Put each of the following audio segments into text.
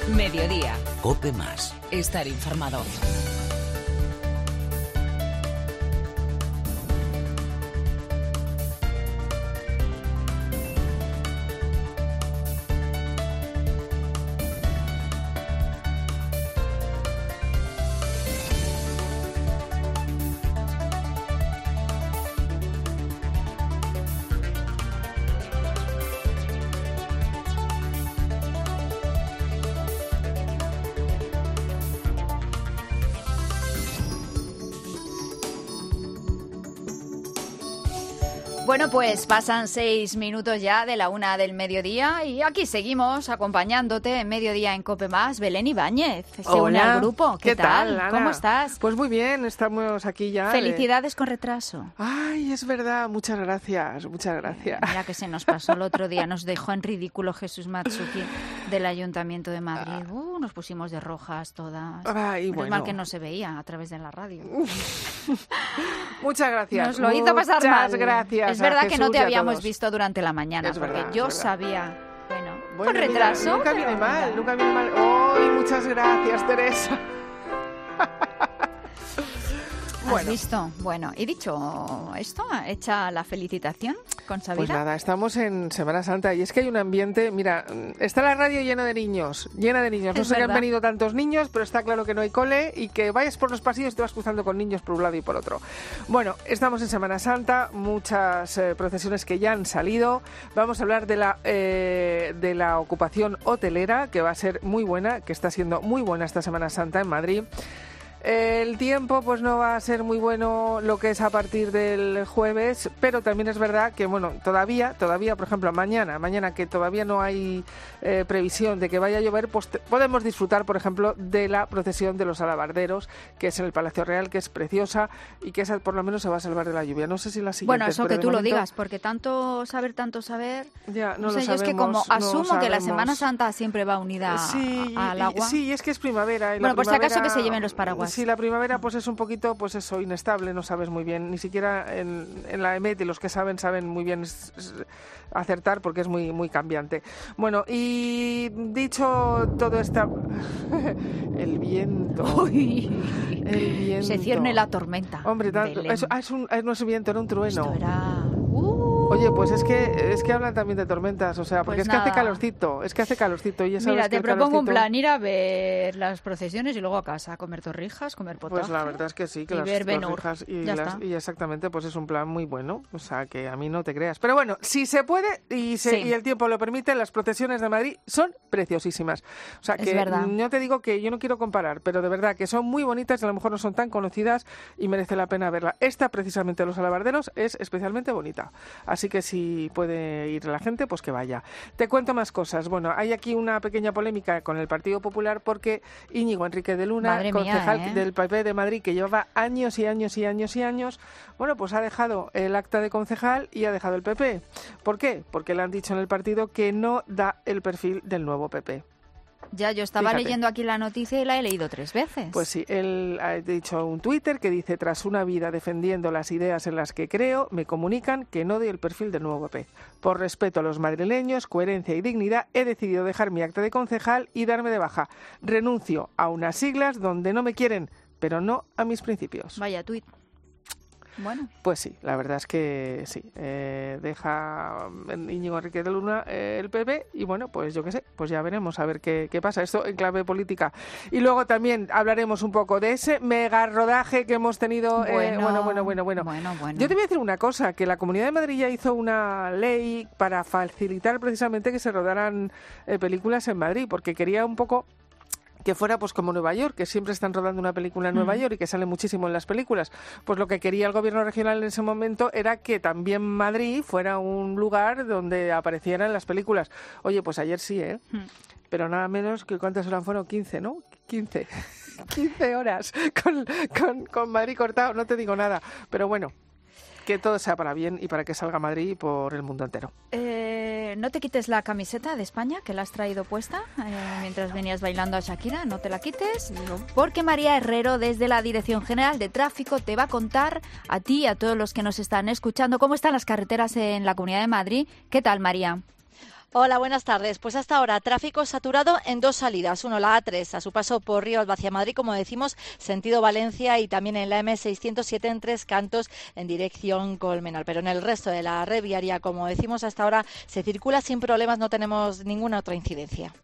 Mediodía. COPE más. Estar informado. Bueno, pues pasan 6 minutos ya de la 1 del mediodía y aquí seguimos acompañándote en Mediodía en COPE más. Belén Ibáñez se une al grupo. ¿Qué tal, Ana? ¿Cómo estás? Pues muy bien, estamos aquí ya. Felicidades con retraso. Ay, es verdad, muchas gracias, muchas gracias. Mira que se nos pasó el otro día, nos dejó en ridículo Jesús Matsuki del Ayuntamiento de Madrid. Nos pusimos de rojas todas. Ay, Menos bueno. mal que no se veía a través de la radio. Muchas gracias. Nos lo hizo pasar mal. Muchas gracias. Es verdad a que no te Jesús y a habíamos todos. visto durante la mañana, Es porque verdad, yo es verdad. sabía, Bueno, con retraso. mira, nunca viene pero mal, mira. nunca viene mal. ¡Ay, muchas gracias, Teresa! ¿Has visto? Bueno, y dicho esto, hecha la felicitación con Pues Sabina. nada, estamos en Semana Santa y es que hay un ambiente, mira, está la radio llena de niños, No Es sé que han verdad. venido tantos niños, pero está claro que no hay cole y que vayas por los pasillos y te vas cruzando con niños por un lado y por otro. Bueno, estamos en Semana Santa, muchas procesiones que ya han salido. Vamos a hablar de la ocupación hotelera, que va a ser muy buena, que está siendo muy buena esta Semana Santa en Madrid. El tiempo pues no va a ser muy bueno lo que es a partir del jueves, pero también es verdad que bueno, todavía, por ejemplo, mañana que todavía no hay previsión de que vaya a llover, pues podemos disfrutar, por ejemplo, de la procesión de los alabarderos, que es en el Palacio Real, que es preciosa y que esa por lo menos se va a salvar de la lluvia. No sé si la siguiente. Bueno, eso pero que de tú lo momento, digas, porque tanto saber, ya no no sé, lo yo es que sabemos, como no asumo que la sabemos. Semana Santa siempre va unida Sí, al agua. sí, es que es primavera. Bueno, por si acaso que se lleven los paraguas. Sí, la primavera pues es un poquito, pues eso, inestable, no sabes muy bien, ni siquiera en la EMET, y los que saben muy bien acertar porque es muy cambiante. Bueno, y dicho todo esto, el viento. Uy, El viento. se cierne la tormenta. Hombre, Belén. no es viento, era un trueno. Esto era... Oye, pues es que hablan también de tormentas, o sea, porque Pues es que hace nada. calorcito, y ya sabes Mira, que te el propongo un calorcito- plan, ir a ver las procesiones y luego a casa, a comer torrijas, comer potaje. Pues la verdad es que sí, que y las ver Ben-Hur. torrijas Ya está. y exactamente, pues es un plan muy bueno, o sea, que a mí no te creas. Pero bueno, si se puede y Sí. el tiempo lo permite, las procesiones de Madrid son preciosísimas. O sea, Es que verdad. yo te digo que yo no quiero comparar, pero de verdad que son muy bonitas y a lo mejor no son tan conocidas y merece la pena verla. Esta, precisamente, Los Alabarderos, es especialmente bonita. Así que si puede ir la gente, pues que vaya. Te cuento más cosas. Bueno, hay aquí una pequeña polémica con el Partido Popular porque Íñigo Enrique de Luna, Madre mía, concejal del PP de Madrid, que llevaba años y años y años y años, bueno, pues ha dejado el acta de concejal y ha dejado el PP. ¿Por qué? Porque le han dicho en el partido que no da el perfil del nuevo PP. Ya, yo estaba Fíjate. leyendo aquí la noticia y la he leído 3 veces. Pues sí, él ha dicho un Twitter que dice: tras una vida defendiendo las ideas en las que creo, me comunican que no doy el perfil del nuevo PP. Por respeto a los madrileños, coherencia y dignidad, he decidido dejar mi acta de concejal y darme de baja. Renuncio a unas siglas donde no me quieren, pero no a mis principios. Vaya tuit. Bueno, Pues sí, la verdad es que sí. Deja Íñigo Enrique de Luna el PP y bueno, pues yo qué sé, pues ya veremos a ver qué pasa. Esto en clave política. Y luego también hablaremos un poco de ese mega rodaje que hemos tenido. Bueno. Bueno. Yo te voy a decir una cosa, que la Comunidad de Madrid ya hizo una ley para facilitar precisamente que se rodaran películas en Madrid, porque quería un poco que fuera pues como Nueva York, que siempre están rodando una película en Nueva York y que sale muchísimo en las películas. Pues lo que quería el gobierno regional en ese momento era que también Madrid fuera un lugar donde aparecieran las películas. Oye, pues ayer sí, ¿eh? Pero nada menos que ¿cuántas horas fueron? 15, ¿no? 15 horas con Madrid cortado, no te digo nada. Pero bueno, que todo sea para bien y para que salga Madrid y por el mundo entero. No te quites la camiseta de España, que la has traído puesta mientras venías bailando a Shakira. No te la quites, porque María Herrero, desde la Dirección General de Tráfico, te va a contar a ti y a todos los que nos están escuchando cómo están las carreteras en la Comunidad de Madrid. ¿Qué tal, María? Hola, buenas tardes. Pues hasta ahora tráfico saturado en 2 salidas. Uno, la A3, a su paso por Río hacia Madrid, como decimos, sentido Valencia, y también en la M607 en Tres Cantos en dirección Colmenar. Pero en el resto de la red viaria, como decimos, hasta ahora se circula sin problemas, no tenemos ninguna otra incidencia.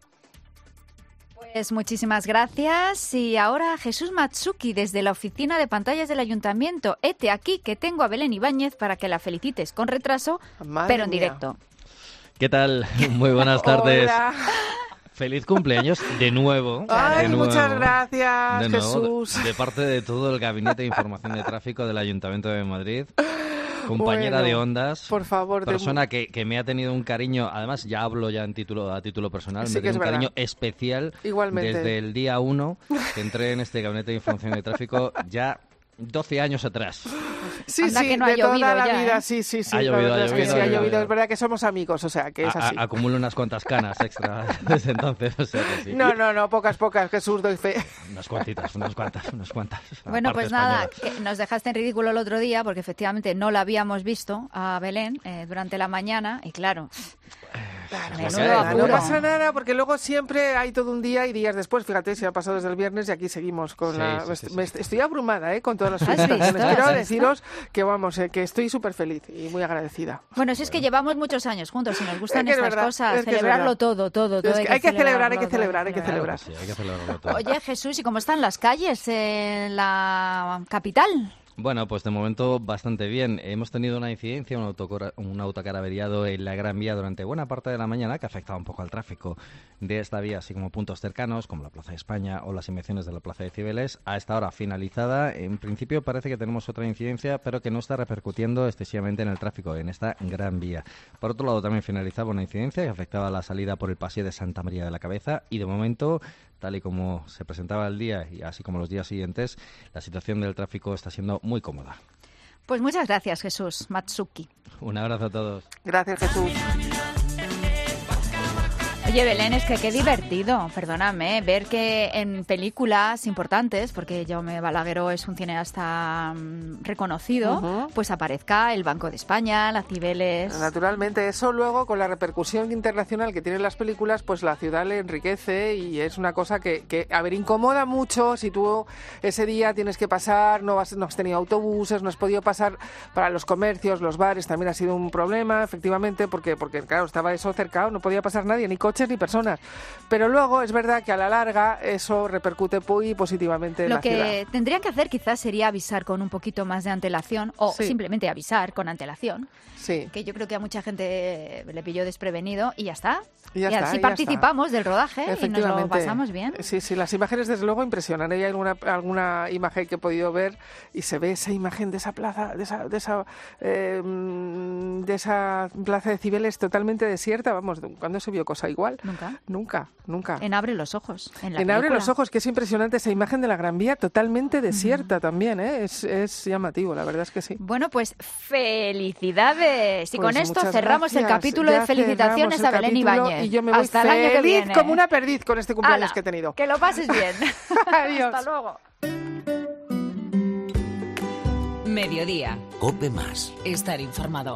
Pues muchísimas gracias. Y ahora Jesús Matsuki, desde la oficina de pantallas del Ayuntamiento. Hete aquí que tengo a Belén Ibáñez para que la felicites con retraso, pero en directo. ¿Qué tal? Muy buenas tardes. Hola. Feliz cumpleaños de nuevo. Ay, de nuevo, muchas gracias, de nuevo, Jesús. de parte de todo el Gabinete de Información de Tráfico del Ayuntamiento de Madrid. Compañera Bueno, de Ondas, por favor, persona que me ha tenido un cariño, además ya hablo ya a título personal, Sí, me que tiene un es cariño verdad. especial Igualmente. desde el día 1 que entré en este Gabinete de Información de Tráfico ya 12 años atrás. Sí, Anda sí, que no ha de toda llovido la ya, vida, ¿eh? sí, sí, sí. Ha la llovido, verdad ha es que llovido, sí, ha ha llovido. llovido. Es verdad que somos amigos, o sea, que es así. Acumulo unas cuantas canas extra desde entonces, o sea que sí. No, pocas, Jesús, doy fe. Unas cuantitas, unas cuantas. Bueno, Aparte pues nada, española. que nos dejaste en ridículo el otro día porque efectivamente no la habíamos visto a Belén durante la mañana y claro, menudo Nada, apuro. No pasa nada, porque luego siempre hay todo un día y días después. Fíjate, se ha pasado desde el viernes y aquí seguimos con Sí, la... sí, sí, Estoy abrumada con todas las ¿Has visto? felicitaciones. ¿Has Quiero visto? deciros que vamos, que estoy súper feliz y muy agradecida. Bueno, si es que llevamos muchos años juntos y nos gustan Es que es estas verdad, cosas, es que es celebrarlo verdad. todo. Es que hay que celebrar, hay que celebrar, hay que Claro celebrar. sí, hay que celebrarlo todo. Oye, Jesús, ¿y cómo están las calles en la capital? Bueno, pues de momento bastante bien. Hemos tenido una incidencia, un autocar averiado en la Gran Vía durante buena parte de la mañana que ha afectado un poco al tráfico de esta vía, así como puntos cercanos como la Plaza de España o las inmediaciones de la Plaza de Cibeles. A esta hora finalizada, en principio parece que tenemos otra incidencia, pero que no está repercutiendo excesivamente en el tráfico en esta Gran Vía. Por otro lado, también finalizaba una incidencia que afectaba la salida por el Paseo de Santa María de la Cabeza y de momento, tal y como se presentaba el día y así como los días siguientes, la situación del tráfico está siendo muy cómoda. Pues muchas gracias, Jesús Matsuki. Un abrazo a todos. Gracias, Jesús. Oye, Belén, es que qué divertido, perdóname, ver que en películas importantes, porque Jaume Balagueró es un cineasta reconocido, pues aparezca el Banco de España, la Cibeles. Naturalmente, eso luego con la repercusión internacional que tienen las películas, pues la ciudad le enriquece y es una cosa que a ver, incomoda mucho si tú ese día tienes que pasar, no has tenido autobuses, no has podido pasar para los comercios, los bares, también ha sido un problema, efectivamente, porque claro, estaba eso cercado, no podía pasar nadie, ni coches ni personas. Pero luego es verdad que a la larga eso repercute muy positivamente en Lo la que ciudad. tendrían que hacer quizás sería avisar con un poquito más de antelación o Sí. simplemente avisar con antelación, Sí. que yo creo que a mucha gente le pilló desprevenido y ya está. Y ya está, así y ya participamos del rodaje y nos lo Efectivamente. pasamos bien. Sí, sí, las imágenes desde luego impresionan. Hay alguna imagen que he podido ver y se ve esa imagen de esa plaza, de esa plaza de Cibeles totalmente desierta. Vamos, ¿cuándo se vio cosa igual? Nunca. En Abre los ojos. En la En Abre película. los ojos, que es impresionante esa imagen de la Gran Vía totalmente desierta también, ¿eh? Es llamativo, la verdad es que sí. Bueno, pues felicidades. Y Pues con esto muchas cerramos el gracias. capítulo Ya de felicitaciones cerramos a el Belén capítulo Ibáñez. y yo me voy Hasta el año que feliz viene. como una perdiz con este cumpleaños ¡Hala! que he tenido. Que lo pases bien. Adiós. Hasta luego. Mediodía. COPE más. Estar informado.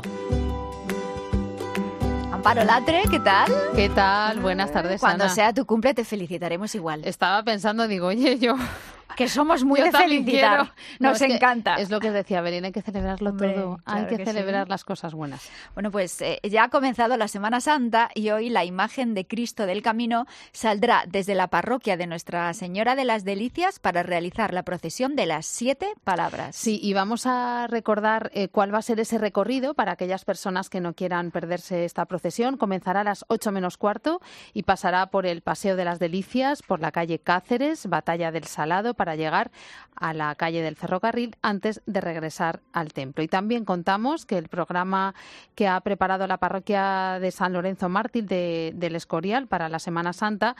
Amparo Latre, ¿qué tal? ¿Qué tal? Buenas tardes, Cuando Ana. sea tu cumple te felicitaremos igual. Estaba pensando, digo, oye, yo Que somos muy yo de también felicitar. quiero. No, Nos es que encanta. Es lo que decía Belén, hay que celebrarlo Hombre, todo. claro Hay que que celebrar sí. las cosas buenas. Bueno, pues ya ha comenzado la Semana Santa y hoy la imagen de Cristo del Camino saldrá desde la parroquia de Nuestra Señora de las Delicias para realizar la procesión de las 7 palabras. Sí, y vamos a recordar cuál va a ser ese recorrido para aquellas personas que no quieran perderse esta procesión. Comenzará a las 8 menos cuarto y pasará por el Paseo de las Delicias, por la calle Cáceres, Batalla del Salado, para llegar a la calle del Ferrocarril antes de regresar al templo. Y también contamos que el programa que ha preparado la parroquia de San Lorenzo Mártir del Escorial para la Semana Santa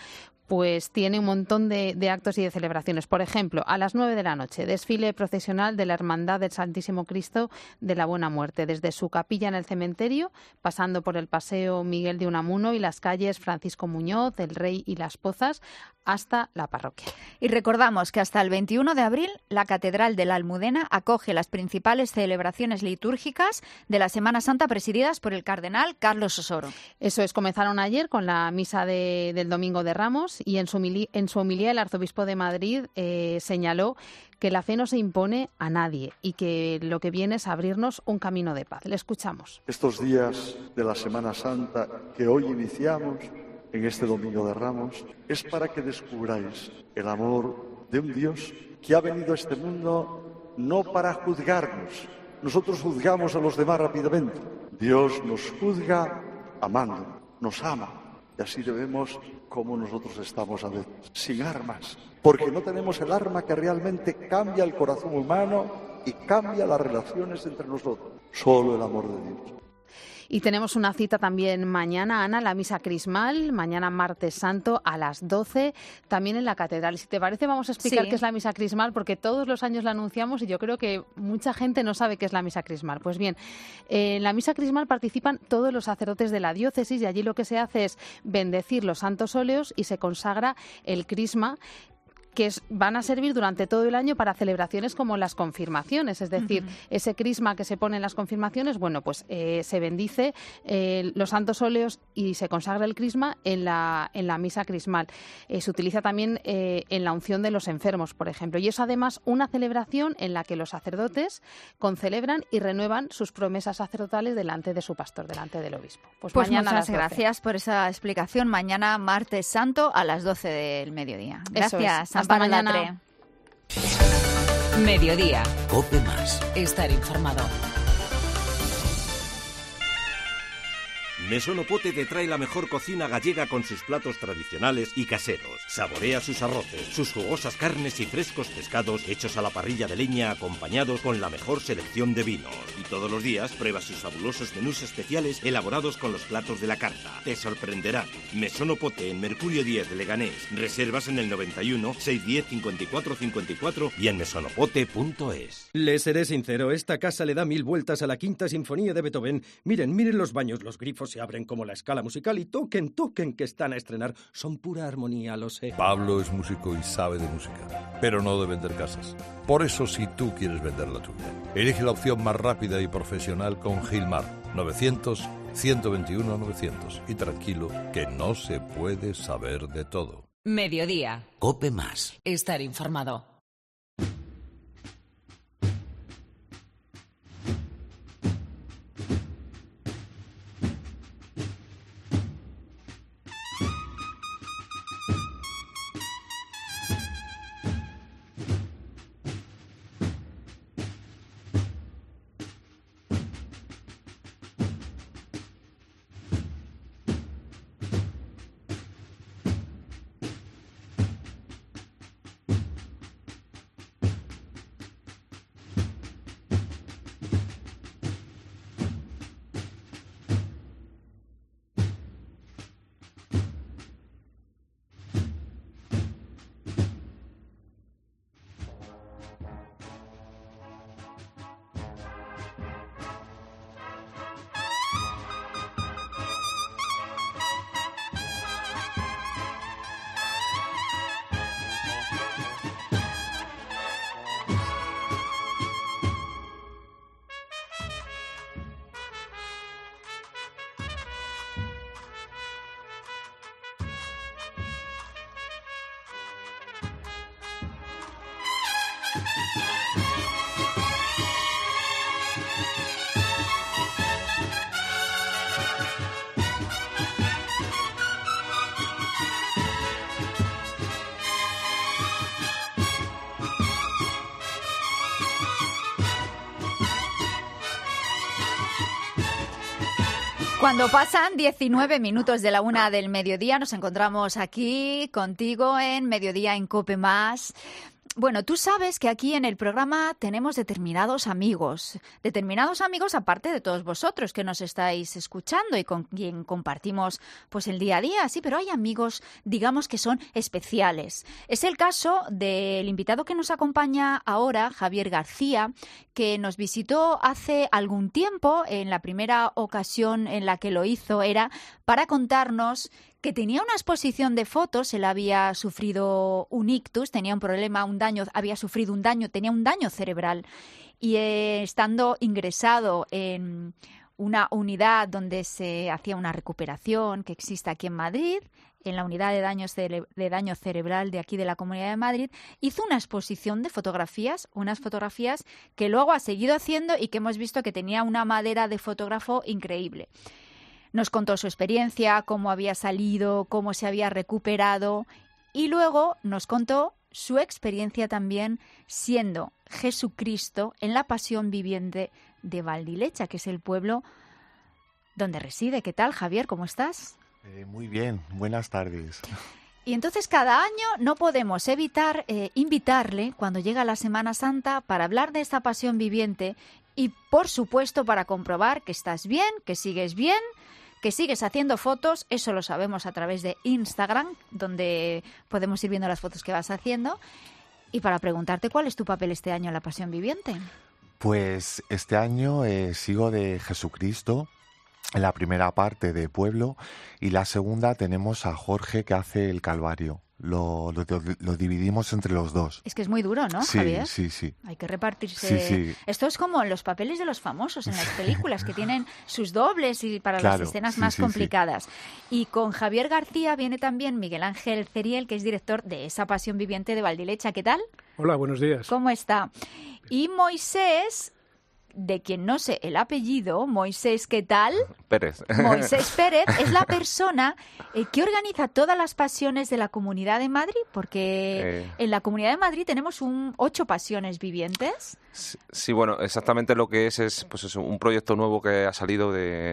pues tiene un montón de actos y de celebraciones. Por ejemplo, a las 9 de la noche, desfile procesional de la Hermandad del Santísimo Cristo de la Buena Muerte, desde su capilla en el cementerio, pasando por el Paseo Miguel de Unamuno y las calles Francisco Muñoz, El Rey y Las Pozas, hasta la parroquia. Y recordamos que hasta el 21 de abril la Catedral de la Almudena acoge las principales celebraciones litúrgicas de la Semana Santa presididas por el cardenal Carlos Osoro. Eso es, comenzaron ayer con la misa del Domingo de Ramos y en su homilía el arzobispo de Madrid señaló que la fe no se impone a nadie y que lo que viene es abrirnos un camino de paz. Le escuchamos. Estos días de la Semana Santa que hoy iniciamos en este Domingo de Ramos es para que descubráis el amor de un Dios que ha venido a este mundo no para juzgarnos. Nosotros juzgamos a los demás rápidamente. Dios nos juzga amando, nos ama. Y así debemos, como nosotros estamos a veces, sin armas. Porque no tenemos el arma que realmente cambia el corazón humano y cambia las relaciones entre nosotros. Solo el amor de Dios. Y tenemos una cita también mañana, Ana, la misa crismal, mañana martes santo a las 12, también en la catedral. Si te parece, vamos a explicar qué es la misa crismal, porque todos los años la anunciamos y yo creo que mucha gente no sabe qué es la misa crismal. Pues bien, en la misa crismal participan todos los sacerdotes de la diócesis y allí lo que se hace es bendecir los santos óleos y se consagra el crisma, que van a servir durante todo el año para celebraciones como las confirmaciones, es decir, ese crisma que se pone en las confirmaciones, bueno, pues se bendice los santos óleos y se consagra el crisma en la misa crismal. Se utiliza también en la unción de los enfermos, por ejemplo, y es además una celebración en la que los sacerdotes concelebran y renuevan sus promesas sacerdotales delante de su pastor, delante del obispo. Pues mañana muchas gracias por esa explicación. Mañana martes santo a las 12 del mediodía. Gracias. Hasta mañana. Mediodía. COPE más. Estar informado. Mesón Opote te trae la mejor cocina gallega con sus platos tradicionales y caseros. Saborea sus arroces, sus jugosas carnes y frescos pescados hechos a la parrilla de leña acompañados con la mejor selección de vinos. Y todos los días prueba sus fabulosos menús especiales elaborados con los platos de la carta. Te sorprenderán. Mesón Opote en Mercurio 10 de Leganés. Reservas en el 91 610 54 54 y en mesonopote.es. Les seré sincero, esta casa le da 1000 vueltas a la Quinta Sinfonía de Beethoven. Miren los baños, los grifos se abren como la escala musical y toquen, que están a estrenar. Son pura armonía, lo sé. Pablo es músico y sabe de música, pero no de vender casas. Por eso, si tú quieres vender la tuya, elige la opción más rápida y profesional con Gilmar. 900-121-900. Y tranquilo, que no se puede saber de todo. Mediodía. COPE más. Estar informado. Cuando pasan 19 minutos de la 1 del mediodía, nos encontramos aquí contigo en Mediodía en COPE+. Bueno, tú sabes que aquí en el programa tenemos determinados amigos aparte de todos vosotros que nos estáis escuchando y con quien compartimos pues el día a día, sí, pero hay amigos, digamos, que son especiales. Es el caso del invitado que nos acompaña ahora, Javier García, que nos visitó hace algún tiempo. En la primera ocasión en la que lo hizo era para contarnos que tenía una exposición de fotos. Él había sufrido un ictus, tenía un problema, había sufrido un daño, tenía un daño cerebral y estando ingresado en una unidad donde se hacía una recuperación que existe aquí en Madrid, en la unidad de daño cerebral de aquí de la Comunidad de Madrid, hizo una exposición de fotografías, unas fotografías que luego ha seguido haciendo y que hemos visto que tenía una madera de fotógrafo increíble. Nos contó su experiencia, cómo había salido, cómo se había recuperado y luego nos contó su experiencia también siendo Jesucristo en la Pasión Viviente de Valdilecha, que es el pueblo donde reside. ¿Qué tal, Javier? ¿Cómo estás? Muy bien, buenas tardes. Y entonces cada año no podemos evitar invitarle cuando llega la Semana Santa para hablar de esta Pasión Viviente y, por supuesto, para comprobar que estás bien, que sigues bien, que sigues haciendo fotos. Eso lo sabemos a través de Instagram, donde podemos ir viendo las fotos que vas haciendo. Y para preguntarte cuál es tu papel este año en la Pasión Viviente. Pues este año sigo de Jesucristo en la primera parte de Pueblo y la segunda tenemos a Jorge que hace el Calvario. Lo dividimos entre los dos. Es que es muy duro, ¿no, sí, Javier? Sí, sí. Hay que repartirse. Sí. Esto es como los papeles de los famosos en las películas, que tienen sus dobles y para las escenas más complicadas. Y con Javier García viene también Miguel Ángel Ceriel, que es director de esa Pasión Viviente de Valdilecha. ¿Qué tal? Hola, buenos días. ¿Cómo está? Y Moisés, de quien no sé el apellido, Moisés, ¿qué tal? Pérez. Moisés Pérez es la persona que organiza todas las pasiones de la Comunidad de Madrid, porque en la Comunidad de Madrid tenemos 8 pasiones vivientes. Sí, bueno, exactamente lo que es pues eso, un proyecto nuevo que ha salido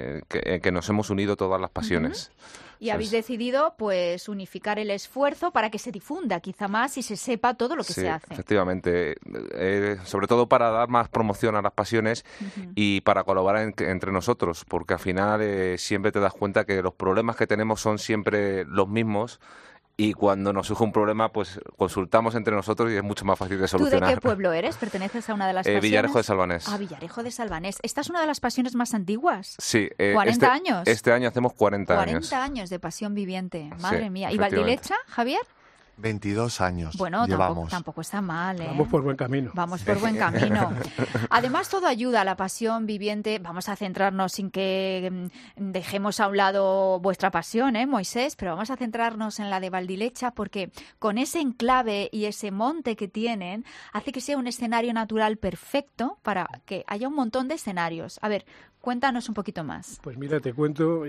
que nos hemos unido todas las pasiones. Y habéis decidido pues unificar el esfuerzo para que se difunda quizá más y se sepa todo lo que se hace. Efectivamente, sobre todo para dar más promoción a las pasiones y para colaborar entre nosotros, porque al final siempre te das cuenta que los problemas que tenemos son siempre los mismos. Y cuando nos surge un problema, pues consultamos entre nosotros y es mucho más fácil de solucionar. ¿Tú de qué pueblo eres? ¿Perteneces a una de las pasiones? Villarejo de Salvanés. Ah, Villarejo de Salvanés. ¿Esta es una de las pasiones más antiguas? Sí. 40 años. Este año hacemos 40 años. 40 años de pasión viviente. Madre mía. ¿Y Valdilecha, Javier? 22 años bueno, llevamos. Tampoco está mal, ¿eh? Vamos por buen camino. Vamos por buen camino. Además, todo ayuda a la pasión viviente. Vamos a centrarnos sin que dejemos a un lado vuestra pasión, Moisés, pero vamos a centrarnos en la de Valdilecha porque con ese enclave y ese monte que tienen hace que sea un escenario natural perfecto para que haya un montón de escenarios. A ver, cuéntanos un poquito más. Pues mira, te cuento,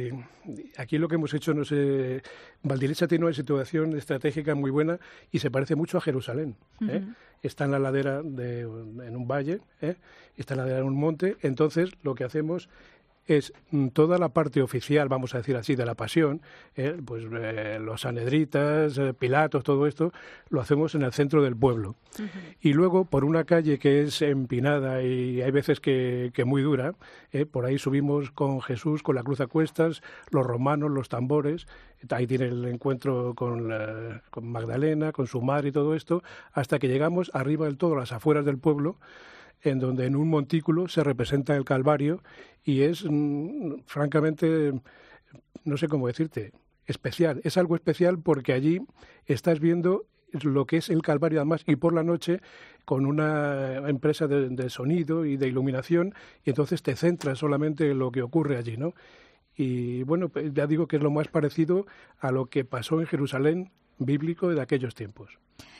aquí lo que hemos hecho, no sé, Valdilecha tiene una situación estratégica muy buena y se parece mucho a Jerusalén. Está en la ladera en un valle, está en la ladera en un monte, entonces lo que hacemos es toda la parte oficial, vamos a decir así, de la pasión, pues los sanedritas, Pilatos, todo esto, lo hacemos en el centro del pueblo. Y luego, por una calle que es empinada y hay veces que muy dura, por ahí subimos con Jesús, con la cruz a cuestas, los romanos, los tambores, ahí tiene el encuentro con Magdalena, con su madre y todo esto, hasta que llegamos arriba del todo, a las afueras del pueblo, en donde en un montículo se representa el Calvario y es, francamente, no sé cómo decirte, especial. Es algo especial porque allí estás viendo lo que es el Calvario además y por la noche con una empresa de sonido y de iluminación y entonces te centras solamente en lo que ocurre allí, ¿no? Y bueno, ya digo que es lo más parecido a lo que pasó en Jerusalén bíblico de aquellos tiempos.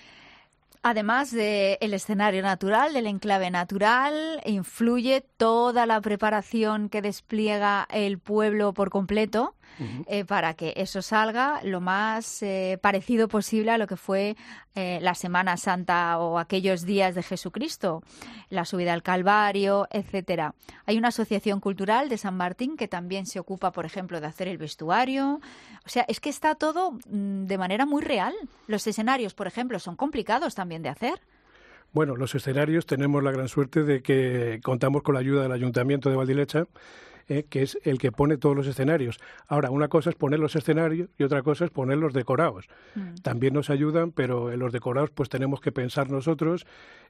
Además del escenario natural, del enclave natural, influye toda la preparación que despliega el pueblo por completo. para que eso salga lo más parecido posible a lo que fue la Semana Santa o aquellos días de Jesucristo, la subida al Calvario, etcétera. Hay una asociación cultural de San Martín que también se ocupa, por ejemplo, de hacer el vestuario. O sea, es que está todo de manera muy real. Los escenarios, por ejemplo, son complicados también de hacer. Bueno, los escenarios tenemos la gran suerte de que contamos con la ayuda del Ayuntamiento de Valdilecha, que es el que pone todos los escenarios. Ahora, una cosa es poner los escenarios y otra cosa es poner los decorados. También nos ayudan, pero en los decorados pues tenemos que pensar nosotros,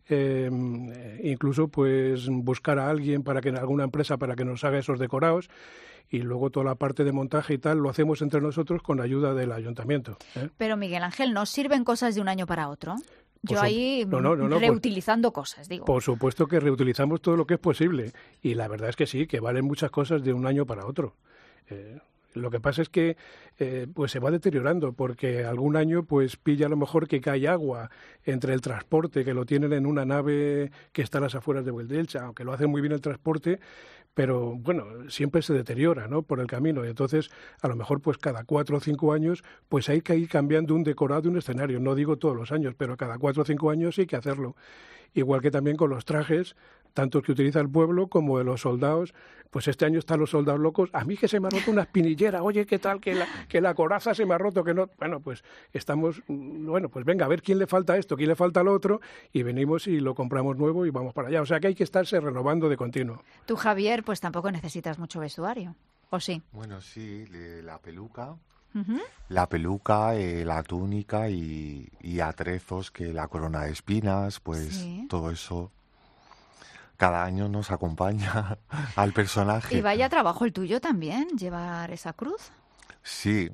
incluso pues buscar a alguien alguna empresa para que nos haga esos decorados, y luego toda la parte de montaje y tal lo hacemos entre nosotros con la ayuda del Ayuntamiento. Pero Miguel Ángel, ¿no sirven cosas de un año para otro? Yo ahí no, reutilizando cosas, digo. Por supuesto que reutilizamos todo lo que es posible, y la verdad es que sí, que valen muchas cosas de un año para otro. Lo que pasa es que pues se va deteriorando, porque algún año pues pilla a lo mejor que cae agua entre el transporte, que lo tienen en una nave que está a las afueras de Valdilecha, aunque lo hacen muy bien el transporte, pero bueno, siempre se deteriora, ¿no?, por el camino, y entonces a lo mejor pues cada 4 o 5 años pues hay que ir cambiando un decorado de un escenario. No digo todos los años, pero cada 4 o 5 años sí hay que hacerlo. Igual que también con los trajes, tanto que utiliza el pueblo como de los soldados. Pues este año están los soldados locos. A mí que se me ha roto una espinillera, oye, ¿qué tal? Que la coraza se me ha roto, que no... Bueno, pues estamos... Bueno, pues venga, a ver quién le falta esto, quién le falta lo otro, y venimos y lo compramos nuevo y vamos para allá. O sea que hay que estarse renovando de continuo. Tú, Javier, pues tampoco necesitas mucho vestuario, ¿o sí? Bueno, sí, la peluca... La peluca, la túnica y atrezos, que la corona de espinas, pues sí. Todo eso cada año nos acompaña al personaje. Y vaya trabajo el tuyo también, llevar esa cruz. Sí.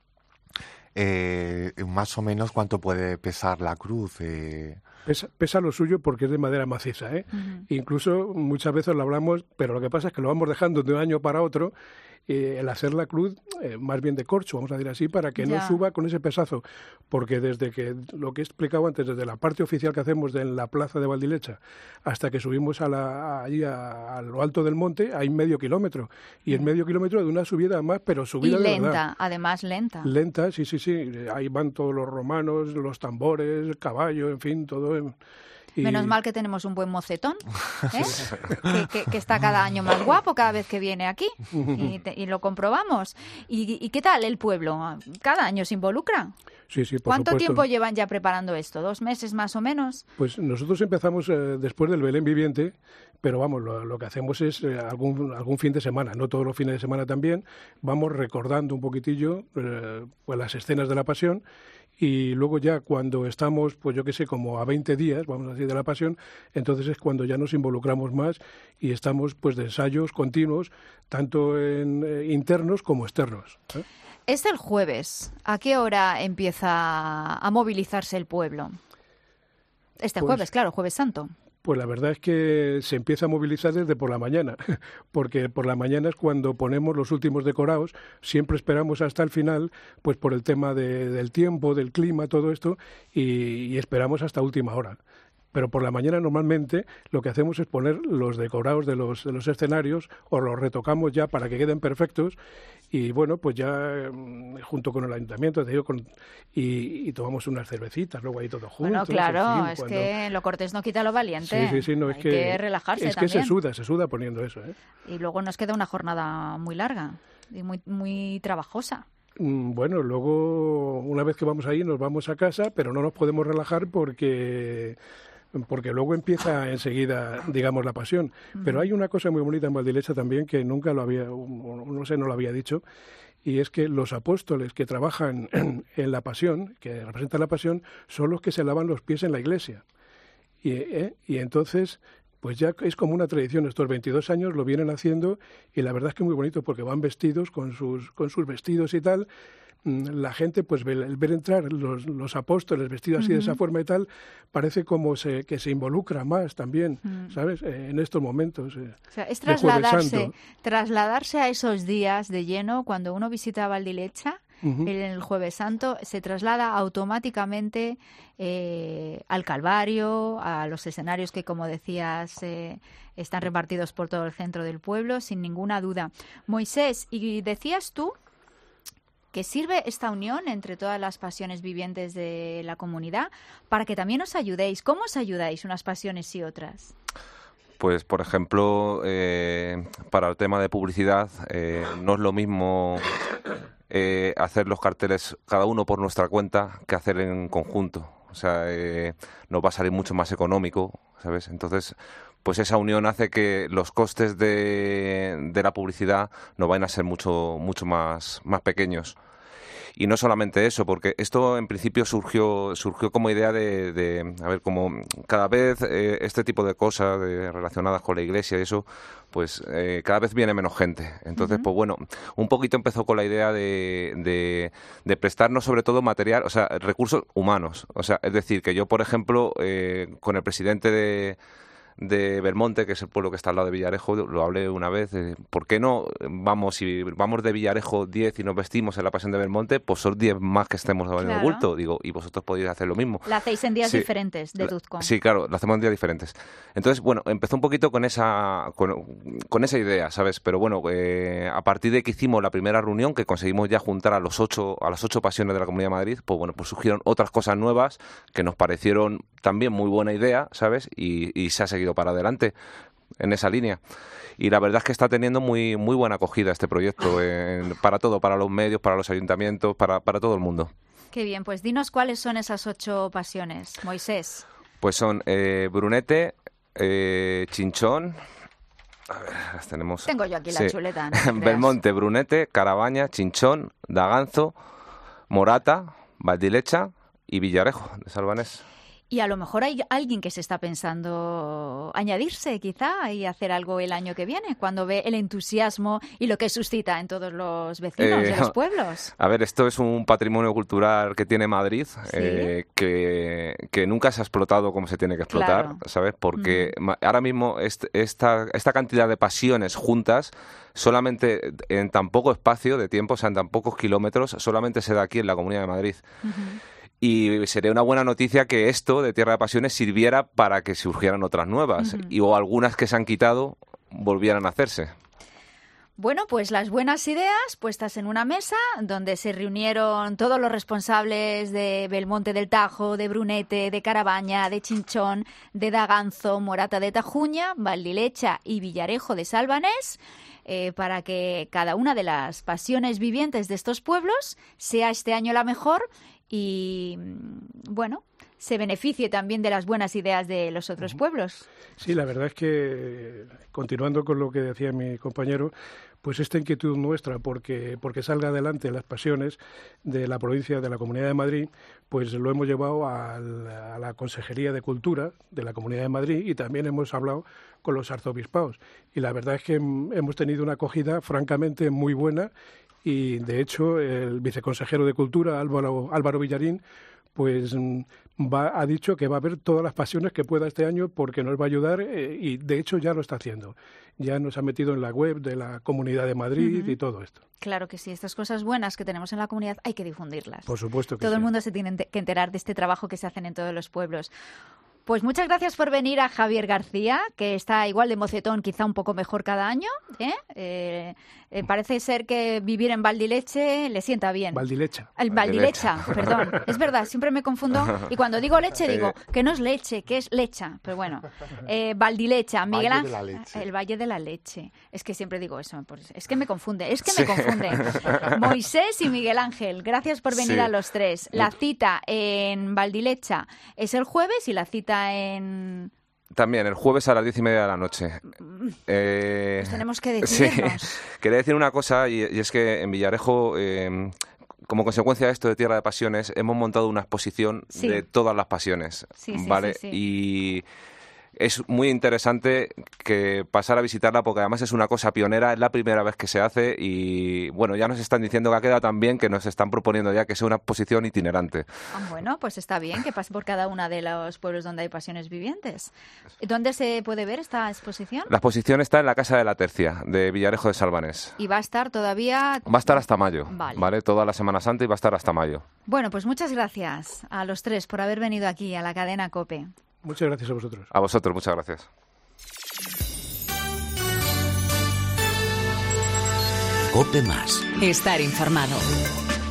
Más o menos, ¿cuánto puede pesar la cruz? Pesa lo suyo porque es de madera maciza, Incluso muchas veces lo hablamos, pero lo que pasa es que lo vamos dejando de un año para otro, el hacer la cruz más bien de corcho, vamos a decir así, para que no suba con ese pesazo, porque desde que, lo que he explicado antes, desde la parte oficial que hacemos en la plaza de Valdilecha hasta que subimos allí a lo alto del monte, hay medio kilómetro, y es medio kilómetro de una subida más, pero subida y de lenta, verdad. Además lenta. Lenta, sí, ahí van todos los romanos, los tambores, el caballo, en fin, todo. Menos mal que tenemos un buen mocetón, que está cada año más guapo cada vez que viene aquí, y lo comprobamos. ¿Y qué tal el pueblo? ¿Cada año se involucra? Sí, por ¿Cuánto supuesto. tiempo llevan ya preparando esto? ¿2 meses más o menos? Pues nosotros empezamos después del Belén Viviente, pero vamos, lo que hacemos es algún fin de semana, no todos los fines de semana también, vamos recordando un poquitillo pues las escenas de la Pasión. Y luego ya cuando estamos, pues yo qué sé, como a 20 días, vamos a decir, de la Pasión, entonces es cuando ya nos involucramos más y estamos pues de ensayos continuos, tanto internos como externos. Es el jueves. ¿A qué hora empieza a movilizarse el pueblo? Jueves, claro, Jueves Santo. Pues la verdad es que se empieza a movilizar desde por la mañana, porque por la mañana es cuando ponemos los últimos decorados. Siempre esperamos hasta el final, pues por el tema del tiempo, del clima, todo esto, y esperamos hasta última hora. Pero por la mañana normalmente lo que hacemos es poner los decorados de los escenarios, o los retocamos ya para que queden perfectos, y bueno, pues ya junto con el ayuntamiento y tomamos unas cervecitas, luego ahí todos juntos. Bueno, claro, en fin, que lo cortés no quita lo valiente. Sí, no, hay que relajarse es también. Que se suda poniendo eso. Y luego nos queda una jornada muy larga y muy trabajosa. Bueno, luego una vez que vamos ahí nos vamos a casa, pero no nos podemos relajar porque luego empieza enseguida, digamos, la Pasión. Pero hay una cosa muy bonita en Valdilecha también que nunca no lo había dicho, y es que los apóstoles que trabajan en la Pasión, que representan la Pasión, son los que se lavan los pies en la iglesia. Y entonces, pues ya es como una tradición. Estos 22 años lo vienen haciendo, y la verdad es que es muy bonito porque van vestidos con sus vestidos y tal. La gente, pues el ver entrar los apóstoles vestidos así de esa forma y tal, parece como que se involucra más también, ¿sabes? En estos momentos. O sea, es trasladarse a esos días de lleno. Cuando uno visita Valdilecha, en el Jueves Santo, se traslada automáticamente al Calvario, a los escenarios que, como decías, están repartidos por todo el centro del pueblo, sin ninguna duda. Moisés, y decías tú que sirve esta unión entre todas las pasiones vivientes de la comunidad para que también os ayudéis. ¿Cómo os ayudáis unas pasiones y otras? Pues, por ejemplo, para el tema de publicidad, no es lo mismo hacer los carteles cada uno por nuestra cuenta que hacer en conjunto. O sea, nos va a salir mucho más económico, ¿sabes? Entonces, pues esa unión hace que los costes de la publicidad nos vayan a ser mucho más pequeños. Y no solamente eso, porque esto en principio surgió como idea de a ver, como cada vez este tipo de cosas relacionadas con la iglesia y eso, pues cada vez viene menos gente. Entonces, pues bueno, un poquito empezó con la idea de prestarnos sobre todo material, o sea, recursos humanos. O sea, es decir, que yo, por ejemplo, con el presidente de Belmonte, que es el pueblo que está al lado de Villarejo, lo hablé una vez, ¿por qué no si vamos de Villarejo 10 y nos vestimos en la Pasión de Belmonte, pues son 10 más que estemos en el bulto, digo, y vosotros podéis hacer lo mismo. La hacéis en días diferentes de Duzcon. Sí, claro, lo hacemos en días diferentes. Entonces, bueno, empezó un poquito con esa idea, ¿sabes? Pero bueno, a partir de que hicimos la primera reunión, que conseguimos ya juntar a las 8 pasiones de la Comunidad de Madrid, pues bueno, pues surgieron otras cosas nuevas que nos parecieron también muy buena idea, ¿sabes? Y se ha seguido para adelante en esa línea. Y la verdad es que está teniendo muy buena acogida este proyecto para todo, para los medios, para los ayuntamientos, para todo el mundo. Qué bien, pues dinos cuáles son esas 8 pasiones, Moisés. Pues son Brunete, Chinchón, a ver, las tenemos. Tengo yo aquí la chuleta. ¿No? Belmonte, Brunete, Carabaña, Chinchón, Daganzo, Morata, Valdilecha y Villarejo de Salvanés. Y a lo mejor hay alguien que se está pensando añadirse quizá y hacer algo el año que viene, cuando ve el entusiasmo y lo que suscita en todos los vecinos de los pueblos. A ver, esto es un patrimonio cultural que tiene Madrid, ¿sí? que nunca se ha explotado como se tiene que explotar, claro. ¿Sabes? Porque ahora mismo esta cantidad de pasiones juntas, solamente en tan poco espacio de tiempo, o sea, en tan pocos kilómetros, solamente se da aquí en la Comunidad de Madrid. Y sería una buena noticia que esto de Tierra de Pasiones sirviera para que surgieran otras nuevas o algunas que se han quitado volvieran a hacerse. Bueno, pues las buenas ideas puestas en una mesa donde se reunieron todos los responsables de Belmonte del Tajo, de Brunete, de Carabaña, de Chinchón, de Daganzo, Morata de Tajuña, Valdilecha y Villarejo de Salvanés, para que cada una de las pasiones vivientes de estos pueblos sea este año la mejor y, bueno, se beneficie también de las buenas ideas de los otros pueblos. Sí, la verdad es que, continuando con lo que decía mi compañero, pues esta inquietud nuestra porque salga adelante las pasiones de la provincia, de la Comunidad de Madrid, pues lo hemos llevado a la Consejería de Cultura de la Comunidad de Madrid y también hemos hablado con los arzobispados. Y la verdad es que hemos tenido una acogida francamente muy buena y, de hecho, el viceconsejero de Cultura, Álvaro Villarín, pues ha dicho que va a haber todas las pasiones que pueda este año porque nos va a ayudar y de hecho ya lo está haciendo. Ya nos ha metido en la web de la Comunidad de Madrid y todo esto. Claro que sí, estas cosas buenas que tenemos en la comunidad hay que difundirlas. Por supuesto que sí. Todo el mundo se tiene que enterar de este trabajo que se hacen en todos los pueblos. Pues muchas gracias por venir a Javier García, que está igual de mocetón, quizá un poco mejor cada año. Parece ser que vivir en Valdileche le sienta bien. Valdilecha. Valdilecha, perdón. Es verdad, siempre me confundo. Y cuando digo leche, digo que no es leche, que es lecha. Pero bueno, Valdilecha, Miguel Ángel. El Valle de la Leche. Es que siempre digo eso. Es que me confunde, Moisés y Miguel Ángel, gracias por venir a los tres. La cita en Valdilecha es el jueves y la cita también el jueves a las 10:30 de la noche. Pues tenemos que decidirnos. Sí. Quería decir una cosa y es que en Villarejo, como consecuencia de esto de Tierra de Pasiones, hemos montado una exposición de todas las pasiones, ¿vale? Sí. Y es muy interesante que pasar a visitarla porque además es una cosa pionera, es la primera vez que se hace y bueno, ya nos están diciendo que ha quedado tan bien que nos están proponiendo ya que sea una exposición itinerante. Bueno, pues está bien que pase por cada uno de los pueblos donde hay pasiones vivientes. ¿Dónde se puede ver esta exposición? La exposición está en la Casa de la Tercia, de Villarejo de Salvanés. ¿Y va a estar todavía? Va a estar hasta mayo, ¿vale? Toda la Semana Santa y va a estar hasta mayo. Bueno, pues muchas gracias a los tres por haber venido aquí a la cadena COPE. Muchas gracias a vosotros. A vosotros, muchas gracias. COPE más. Estar informado.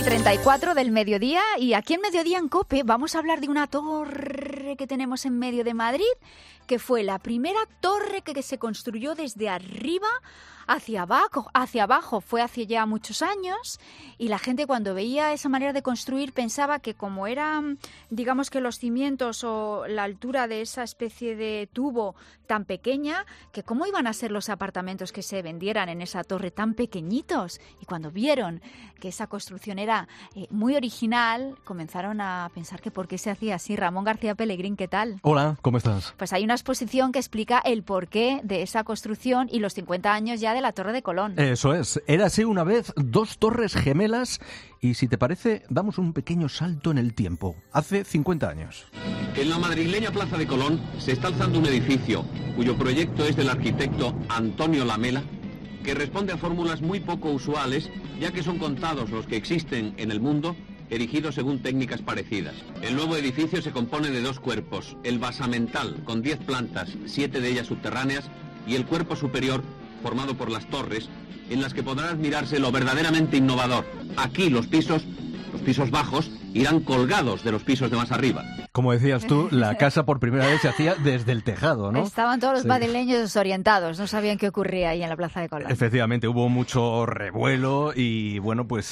8:34 del mediodía, y aquí en Mediodía en COPE vamos a hablar de una torre que tenemos en medio de Madrid, que fue la primera torre que se construyó desde arriba hacia abajo. Fue hace ya muchos años, y la gente, cuando veía esa manera de construir, pensaba que como eran, digamos, que los cimientos o la altura de esa especie de tubo tan pequeña, que cómo iban a ser los apartamentos que se vendieran en esa torre tan pequeñitos. Y cuando vieron que esa construcción era muy original, comenzaron a pensar que por qué se hacía así. Ramón García Pellegrín, ¿qué tal? Hola, ¿cómo estás? Pues hay una exposición que explica el porqué de esa construcción y los 50 años ya de la Torre de Colón. Eso es. Érase una vez dos torres gemelas, y si te parece, damos un pequeño salto en el tiempo. Hace 50 años. En la madrileña Plaza de Colón se está alzando un edificio cuyo proyecto es del arquitecto Antonio Lamela, que responde a fórmulas muy poco usuales, ya que son contados los que existen en el mundo, erigidos según técnicas parecidas. El nuevo edificio se compone de dos cuerpos: el basamental, con 10 plantas, 7 de ellas subterráneas, y el cuerpo superior, formado por las torres, en las que podrá admirarse lo verdaderamente innovador. Aquí los pisos bajos, irán colgados de los pisos de más arriba. Como decías tú, la casa por primera vez se hacía desde el tejado, ¿no? Estaban todos los Sí. madrileños desorientados, no sabían qué ocurría ahí en la Plaza de Colón. Efectivamente, hubo mucho revuelo y, bueno, pues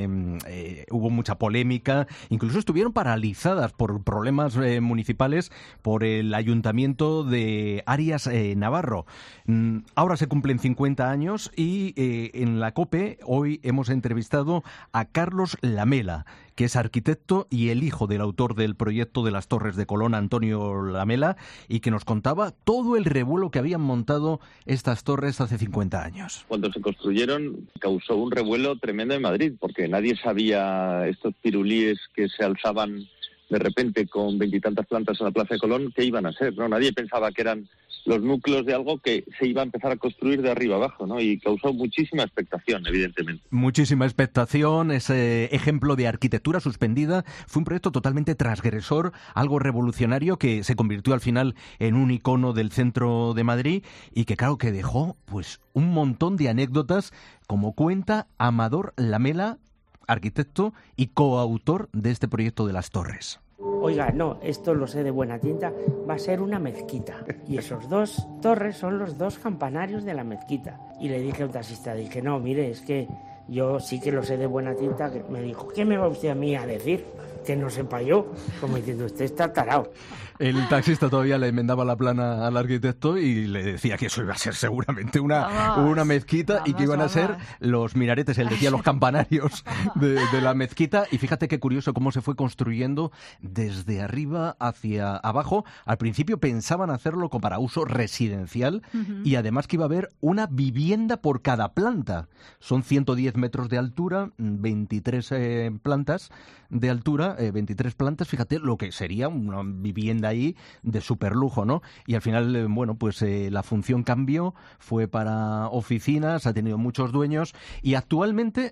hubo mucha polémica. Incluso estuvieron paralizadas por problemas municipales por el Ayuntamiento de Arias Navarro. Ahora se cumplen 50 años y en la COPE hoy hemos entrevistado a Carlos Lamela, que es arquitecto y el hijo del autor del proyecto de las Torres de Colón, Antonio Lamela, y que nos contaba todo el revuelo que habían montado estas torres hace 50 años. Cuando se construyeron causó un revuelo tremendo en Madrid, porque nadie sabía estos pirulíes que se alzaban de repente con 20 y tantas plantas en la Plaza de Colón, ¿qué iban a ser? ¿No? Nadie pensaba que eran los núcleos de algo que se iba a empezar a construir de arriba abajo, ¿no? Y causó muchísima expectación, evidentemente. Muchísima expectación, ese ejemplo de arquitectura suspendida. Fue un proyecto totalmente transgresor, algo revolucionario que se convirtió al final en un icono del centro de Madrid y que, claro, que dejó pues un montón de anécdotas, como cuenta Amador Lamela, arquitecto y coautor de este proyecto de las torres. Oiga, no, esto lo sé de buena tinta, va a ser una mezquita. Y esos dos torres son los dos campanarios de la mezquita. Y le dije a un taxista, dije, no, mire, es que yo sí que lo sé de buena tinta. Que me dijo, ¿qué me va usted a mí a decir? Que no sepa yo, como diciendo, usted está tarao. El taxista todavía le enmendaba la plana al arquitecto y le decía que eso iba a ser seguramente una mezquita y que iban a ser los minaretes, él decía los campanarios de la mezquita. Y fíjate qué curioso cómo se fue construyendo desde arriba hacia abajo. Al principio pensaban hacerlo para uso residencial y además que iba a haber una vivienda por cada planta. Son 110 metros de altura, 23 plantas de altura, 23 plantas, fíjate lo que sería una vivienda ahí de superlujo, ¿no? Y al final, bueno, pues la función cambió, fue para oficinas, ha tenido muchos dueños y actualmente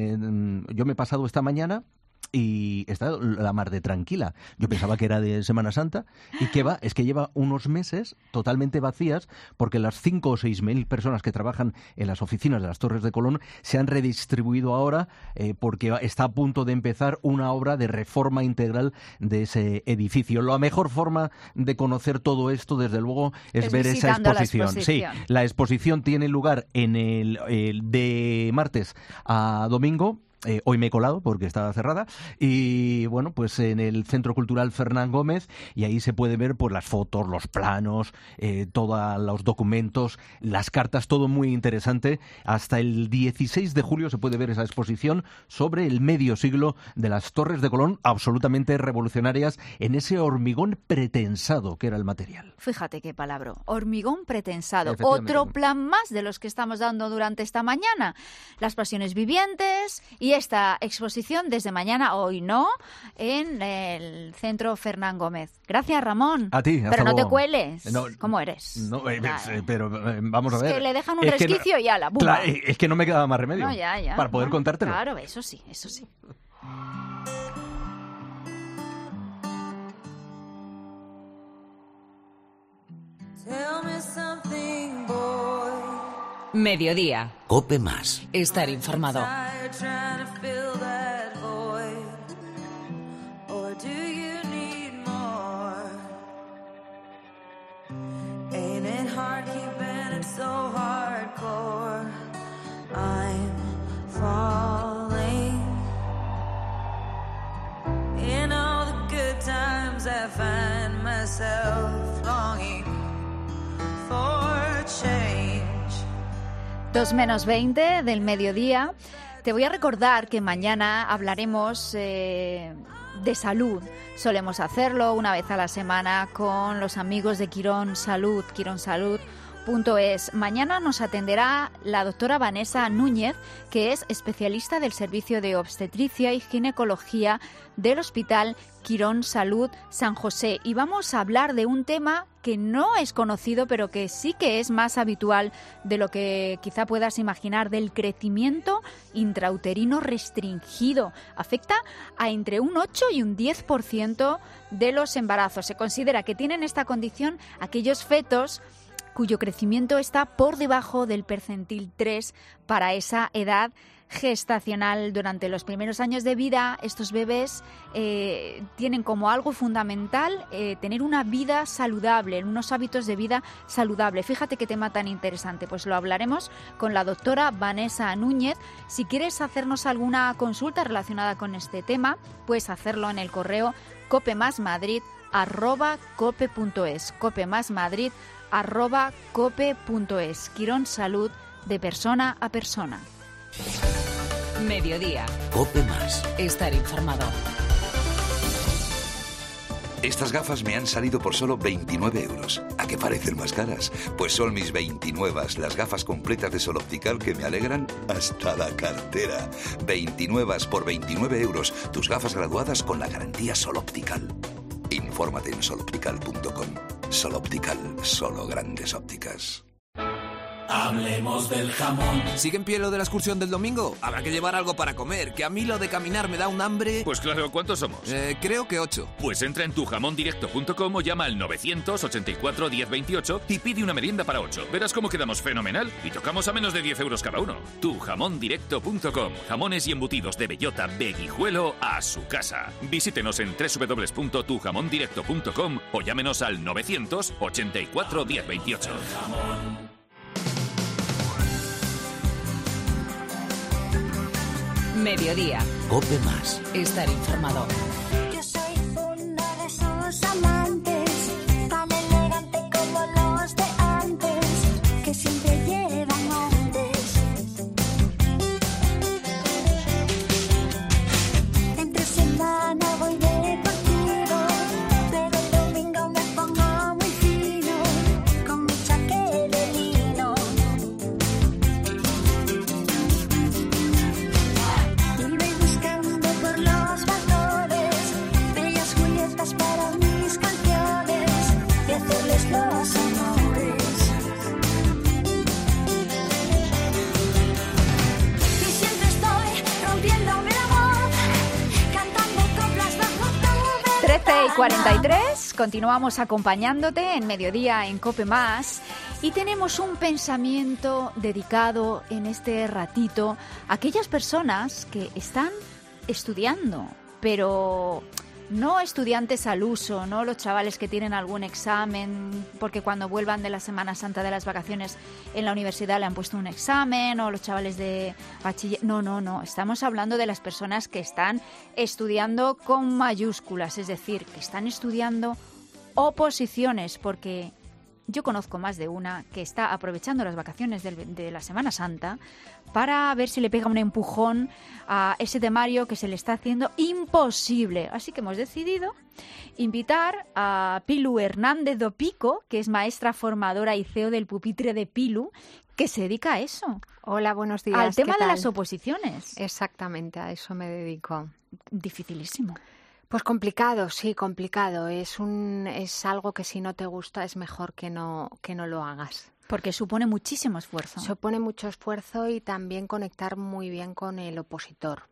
yo me he pasado esta mañana y está la mar de tranquila. Yo pensaba que era de Semana Santa y que va, es que lleva unos meses totalmente vacías porque las 5 o 6 mil personas que trabajan en las oficinas de las Torres de Colón se han redistribuido ahora porque está a punto de empezar una obra de reforma integral de ese edificio. La mejor forma de conocer todo esto, desde luego, es ver esa exposición. Sí, la exposición tiene lugar en el de martes a domingo. Hoy me he colado porque estaba cerrada y bueno, pues en el Centro Cultural Fernán Gómez, y ahí se puede ver pues las fotos, los planos, todos los documentos, las cartas, todo muy interesante. Hasta el 16 de julio se puede ver esa exposición sobre el medio siglo de las Torres de Colón, absolutamente revolucionarias en ese hormigón pretensado que era el material. Fíjate qué palabra, hormigón pretensado. Otro plan más de los que estamos dando durante esta mañana. Las pasiones vivientes y esta exposición desde mañana, hoy no, en el Centro Fernán Gómez. Gracias, Ramón. A ti, hasta pero no luego. te cueles. No, ¿Cómo eres? No, pero vamos a ver. Es que le dejan un resquicio y ala, ¡bumba! Claro, es que no me quedaba más remedio No, ya, para poder contártelo. Claro, eso sí, eso sí. Tell me something, boy. Mediodía. COPE más. Estar informado. Tired trying to fill that void. heart keeping it so hardcore. I'm falling. In all the good times I find myself longing for change. 2:20 del mediodía. Te voy a recordar que mañana hablaremos de salud. Solemos hacerlo una vez a la semana con los amigos de Quirón Salud, quironsalud.es. Mañana nos atenderá la doctora Vanessa Núñez, que es especialista del Servicio de Obstetricia y Ginecología del Hospital Quirón Salud San José. Y vamos a hablar de un tema que no es conocido, pero que sí que es más habitual de lo que quizá puedas imaginar, del crecimiento intrauterino restringido. Afecta a entre un 8 y un 10% de los embarazos. Se considera que tienen esta condición aquellos fetos cuyo crecimiento está por debajo del percentil 3 para esa edad gestacional. Durante los primeros años de vida, estos bebés tienen como algo fundamental tener una vida saludable, unos hábitos de vida saludable. Fíjate qué tema tan interesante. Pues lo hablaremos con la doctora Vanessa Núñez. Si quieres hacernos alguna consulta relacionada con este tema, puedes hacerlo en el correo copemasmadrid@cope.es, copemasmadrid@cope.es. Quirón Salud, de persona a persona. Mediodía. Cope Más. Estar informado. Estas gafas me han salido por solo 29 euros. ¿A qué parecen más caras? Pues son mis 29, las gafas completas de Sol Optical que me alegran hasta la cartera. 29 por 29 euros. Tus gafas graduadas con la garantía Sol Optical. Infórmate en soloptical.com. Sol Optical, solo grandes ópticas. Hablemos del jamón. ¿Sigue en pie lo de la excursión del domingo? Habrá que llevar algo para comer, que a mí lo de caminar me da un hambre. Pues claro, ¿cuántos somos? Creo que 8. Pues entra en tujamondirecto.com o llama al 984 1028 y pide una merienda para 8. Verás cómo quedamos fenomenal y tocamos a menos de 10 euros cada uno. Tujamondirecto.com. Jamones y embutidos de bellota, veguijuelo a su casa. Visítenos en www.tujamondirecto.com o llámenos al 984 1028. Mediodía. Cope Más. Estar informado. Yo soy una de esos amantes tan elegante como los de antes, que siempre llevan montes. Entre semana voy deportivo, pero el domingo me pongo muy fino, con mi chaqué de lino. Y voy buscando por los balcones bellas Julietas para mis canciones y hacerles los amores. Y siempre estoy rompiéndome la voz, cantando coplas bajo tu 13:43, continuamos acompañándote en Mediodía en Cope Más y tenemos un pensamiento dedicado en este ratito a aquellas personas que están estudiando, pero no estudiantes al uso, no los chavales que tienen algún examen, porque cuando vuelvan de la Semana Santa de las vacaciones en la universidad le han puesto un examen, o los chavales de bachiller. No. Estamos hablando de las personas que están estudiando con mayúsculas, es decir, que están estudiando oposiciones, porque yo conozco más de una que está aprovechando las vacaciones de la Semana Santa para ver si le pega un empujón a ese temario que se le está haciendo imposible. Así que hemos decidido invitar a Pilu Hernández do Pico, que es maestra formadora y CEO del Pupitre de Pilu, que se dedica a eso. Hola, buenos días. Al tema ¿qué de tal? las oposiciones. Exactamente, a eso me dedico. Dificilísimo. Pues complicado, sí, complicado. Es algo que si no te gusta es mejor que no lo hagas. Porque supone muchísimo esfuerzo. Supone mucho esfuerzo y también conectar muy bien con el opositor.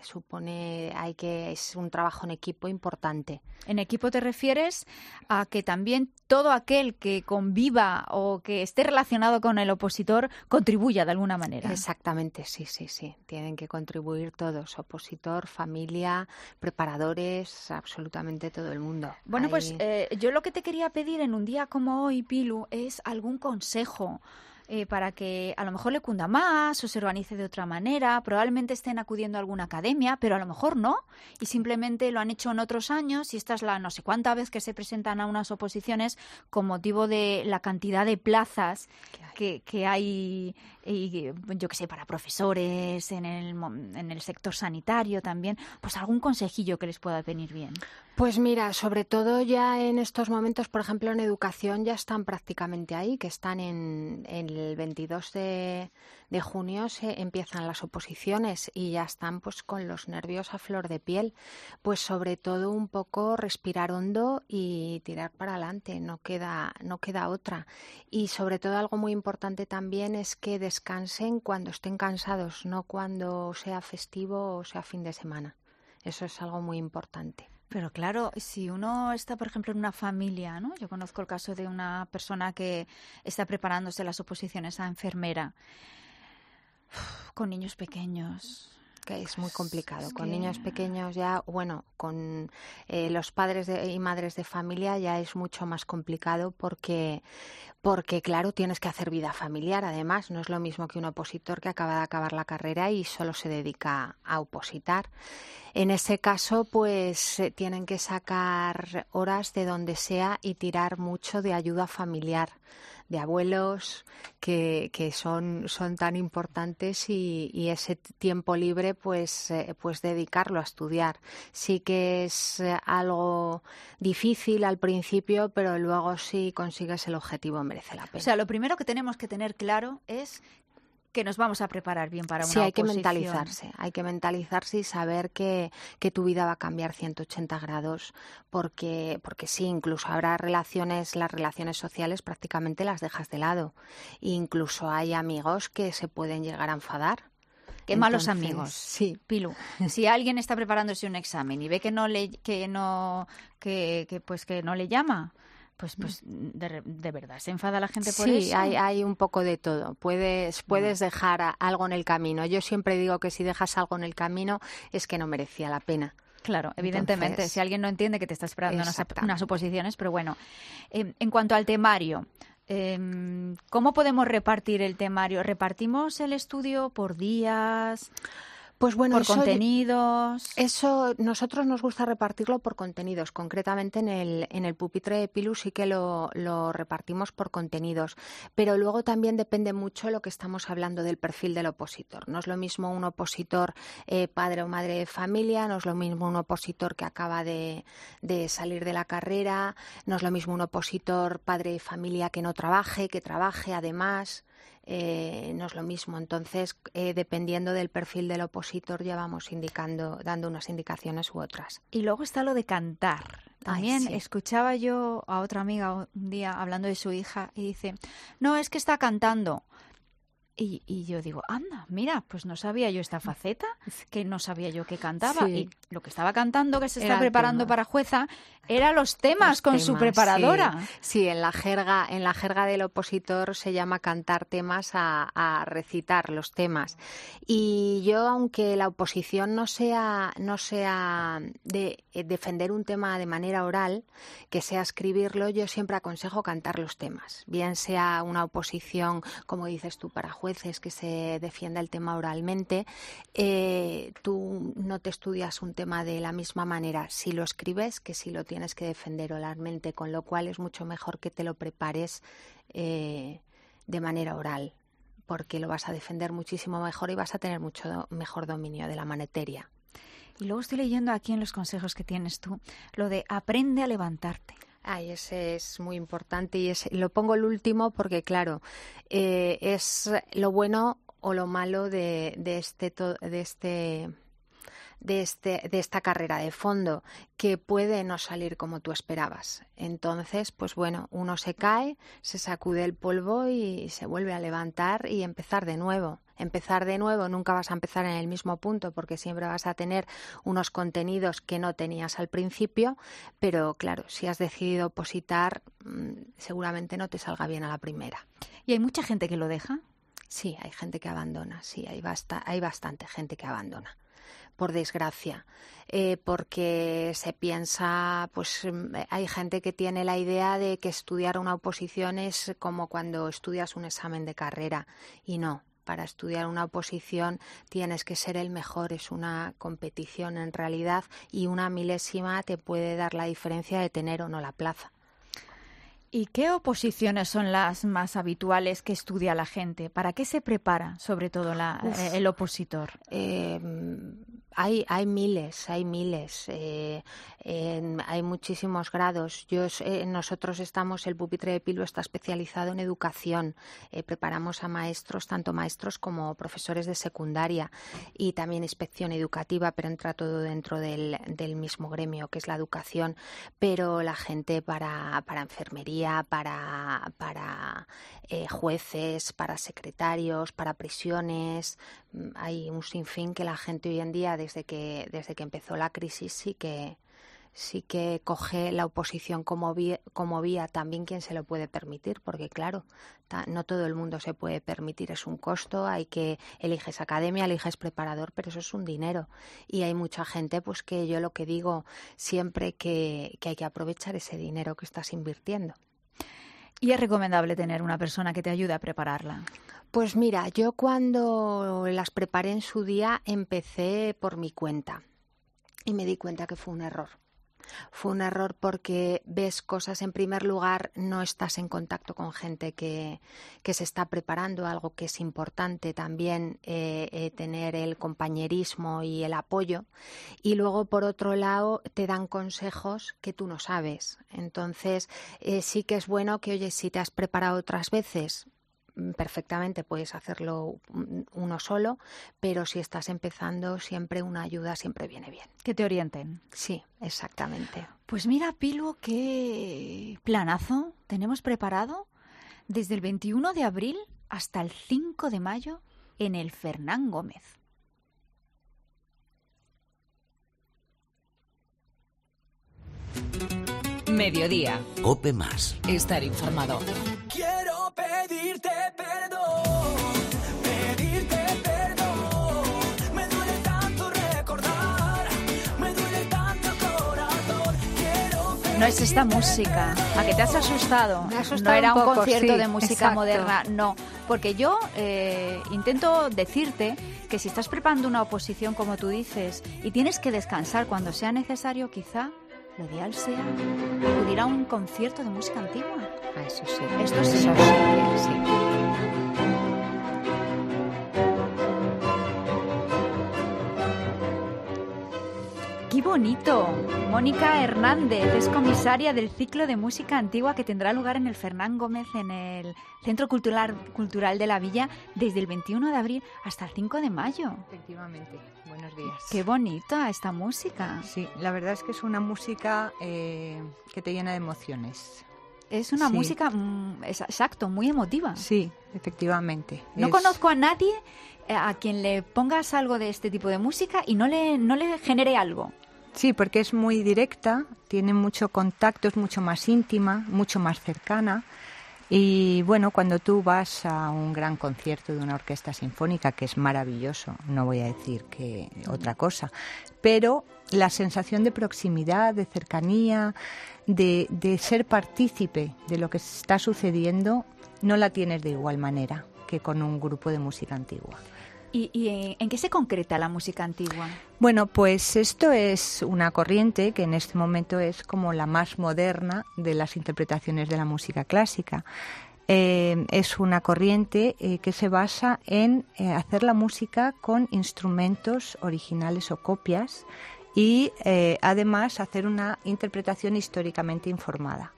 es un trabajo en equipo importante. En equipo te refieres a que también todo aquel que conviva o que esté relacionado con el opositor contribuya de alguna manera. Exactamente, sí. Tienen que contribuir todos, opositor, familia, preparadores, absolutamente todo el mundo. Bueno, pues yo lo que te quería pedir en un día como hoy, Pilu, es algún consejo para que a lo mejor le cunda más o se organice de otra manera. Probablemente estén acudiendo a alguna academia, pero a lo mejor no, y simplemente lo han hecho en otros años y esta es la no sé cuánta vez que se presentan a unas oposiciones con motivo de la cantidad de plazas que hay, y yo qué sé, para profesores, en el sector sanitario también. Pues algún consejillo que les pueda venir bien. Pues mira, sobre todo ya en estos momentos, por ejemplo, en educación ya están prácticamente ahí, que están en el 22 de junio se empiezan las oposiciones y ya están pues con los nervios a flor de piel. Pues sobre todo un poco respirar hondo y tirar para adelante, no queda otra. Y sobre todo algo muy importante también es que descansen cuando estén cansados, no cuando sea festivo o sea fin de semana. Eso es algo muy importante. Pero claro, si uno está, por ejemplo, en una familia, ¿no? Yo conozco el caso de una persona que está preparándose las oposiciones a enfermera con niños pequeños. Que es muy complicado. Con niños pequeños ya, bueno, con los padres y madres de familia ya es mucho más complicado porque claro, tienes que hacer vida familiar. Además, no es lo mismo que un opositor que acaba de acabar la carrera y solo se dedica a opositar. En ese caso, pues tienen que sacar horas de donde sea y tirar mucho de ayuda familiar, de abuelos que son tan importantes y ese tiempo libre pues dedicarlo a estudiar. Sí que es algo difícil al principio, pero luego si consigues el objetivo merece la pena. O sea, lo primero que tenemos que tener claro es que nos vamos a preparar bien para una oposición. Sí, hay que mentalizarse y saber que tu vida va a cambiar 180 grados porque sí, incluso habrá las relaciones sociales prácticamente las dejas de lado. E incluso hay amigos que se pueden llegar a enfadar. Qué malos amigos. Sí. Pilu, si alguien está preparándose un examen y ve que no le llama, pues de verdad se enfada la gente por eso. Sí, hay un poco de todo. Puedes dejar algo en el camino. Yo siempre digo que si dejas algo en el camino es que no merecía la pena. Claro, evidentemente. Entonces, si alguien no entiende que te está esperando unas oposiciones, pero bueno. En cuanto al temario, ¿cómo podemos repartir el temario? ¿Repartimos el estudio por días? Pues bueno, por contenidos. Eso nosotros nos gusta repartirlo por contenidos. Concretamente en el pupitre de Pilu sí que lo repartimos por contenidos. Pero luego también depende mucho lo que estamos hablando del perfil del opositor. No es lo mismo un opositor padre o madre de familia, no es lo mismo un opositor que acaba de salir de la carrera, no es lo mismo un opositor padre de familia que no trabaje, que trabaje además. No es lo mismo. Entonces, dependiendo del perfil del opositor, ya vamos dando unas indicaciones u otras. Y luego está lo de cantar. También sí. Escuchaba yo a otra amiga un día hablando de su hija y dice, no, es que está cantando. Y yo digo, anda, mira, pues no sabía yo esta faceta, que no sabía yo que cantaba. Sí. Y lo que estaba cantando, que se está Era preparando para jueza, era los temas con su preparadora. Sí, en la jerga del opositor se llama cantar temas a recitar los temas. Y yo, aunque la oposición no sea de defender un tema de manera oral, que sea escribirlo, yo siempre aconsejo cantar los temas. Bien sea una oposición, como dices tú, para jueces, que se defienda el tema oralmente, tú no te estudias un tema de la misma manera si lo escribes que si lo tienes que defender oralmente, con lo cual es mucho mejor que te lo prepares de manera oral, porque lo vas a defender muchísimo mejor y vas a tener mucho mejor dominio de la materia. Y luego estoy leyendo aquí en los consejos que tienes tú, lo de aprende a levantarte. Ay, ese es muy importante y lo pongo el último porque, claro, es lo bueno o lo malo de esta carrera de fondo, que puede no salir como tú esperabas. Entonces, pues bueno, uno se cae, se sacude el polvo y se vuelve a levantar y empezar de nuevo. Empezar de nuevo, nunca vas a empezar en el mismo punto porque siempre vas a tener unos contenidos que no tenías al principio, pero claro, si has decidido opositar, seguramente no te salga bien a la primera. ¿Y hay mucha gente que lo deja? Sí, hay gente que abandona, sí, hay bastante gente que abandona, por desgracia, porque se piensa, pues hay gente que tiene la idea de que estudiar una oposición es como cuando estudias un examen de carrera, y no. Para estudiar una oposición tienes que ser el mejor, es una competición en realidad, y una milésima te puede dar la diferencia de tener o no la plaza. ¿Y qué oposiciones son las más habituales que estudia la gente? ¿Para qué se prepara, sobre todo, el opositor? Hay miles, hay muchísimos grados. Nosotros el pupitre de Pilo está especializado en educación. Preparamos a maestros, tanto maestros como profesores de secundaria, y también inspección educativa, pero entra todo dentro del mismo gremio, que es la educación. Pero la gente para enfermería, para jueces, para secretarios, para prisiones, hay un sinfín que la gente hoy en día, desde que empezó la crisis, sí que coge la oposición como vía, también quien se lo puede permitir, porque claro, no todo el mundo se puede permitir, es un costo, eliges academia, eliges preparador, pero eso es un dinero, y hay mucha gente, pues que yo lo que digo siempre, que hay que aprovechar ese dinero que estás invirtiendo. ¿Y es recomendable tener una persona que te ayude a prepararla? Pues mira, yo cuando las preparé en su día empecé por mi cuenta y me di cuenta que fue un error. Fue un error porque ves cosas, en primer lugar, no estás en contacto con gente que se está preparando, algo que es importante también, tener el compañerismo y el apoyo. Y luego, por otro lado, te dan consejos que tú no sabes. Entonces, sí que es bueno que, oye, si te has preparado otras veces, perfectamente puedes hacerlo uno solo, pero si estás empezando, siempre una ayuda siempre viene bien. Que te orienten. Sí, exactamente. Pues mira, Pilu, qué planazo tenemos preparado desde el 21 de abril hasta el 5 de mayo en el Fernán Gómez. Mediodía. COPE más. Estar informado. Quiero pedirte perdón, me duele tanto recordar, me duele tanto corazón, No es esta música, ¿a que te has asustado? Me ha asustado no era un poco, concierto sí, de música exacto. moderna, no, porque yo intento decirte que si estás preparando una oposición, como tú dices, y tienes que descansar cuando sea necesario, quizá lo ideal sea acudir a un concierto de música antigua. Eso sí. Esto sí. Sí. ¡Qué bonito! Mónica Hernández es comisaria del ciclo de música antigua que tendrá lugar en el Fernán Gómez, en el Centro Cultural de la Villa, desde el 21 de abril hasta el 5 de mayo. Efectivamente. Buenos días. ¡Qué bonita esta música! Sí, la verdad es que es una música que te llena de emociones. Es una música, exacto, muy emotiva. Sí, efectivamente. No conozco a nadie a quien le pongas algo de este tipo de música y no le genere algo. Sí, porque es muy directa, tiene mucho contacto, es mucho más íntima, mucho más cercana. Y bueno, cuando tú vas a un gran concierto de una orquesta sinfónica, que es maravilloso, no voy a decir que otra cosa, pero la sensación de proximidad, de cercanía, de ser partícipe de lo que está sucediendo, no la tienes de igual manera que con un grupo de música antigua. ¿Y en qué se concreta la música antigua? Bueno, pues esto es una corriente que en este momento es como la más moderna de las interpretaciones de la música clásica. Es una corriente que se basa en hacer la música con instrumentos originales o copias y además hacer una interpretación históricamente informada.